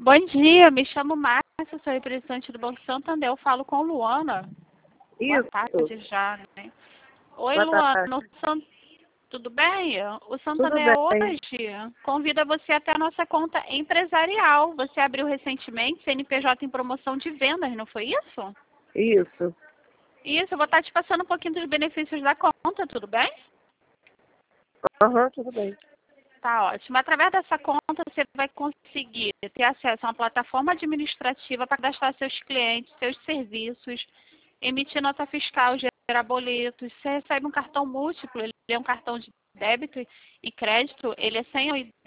Bom dia, me chamo Márcia, sou representante do Banco Santander. Eu falo com Luana. Boa Isso. tarde já, né? Oi, Boa Luana, tarde. tudo bem? O Tudo Santander bem. hoje convida você até a nossa conta empresarial. Você abriu recentemente CNPJ em promoção de vendas, não foi isso? Isso. Isso, eu vou estar te passando um pouquinho dos benefícios da conta, tudo bem? Aham, tudo bem. Tá ótimo. Através dessa conta, você vai conseguir ter acesso a uma plataforma administrativa para cadastrar seus clientes, seus serviços, emitir nota fiscal, gerar boletos. Você recebe um cartão múltiplo, ele é um cartão de débito e crédito, ele é sem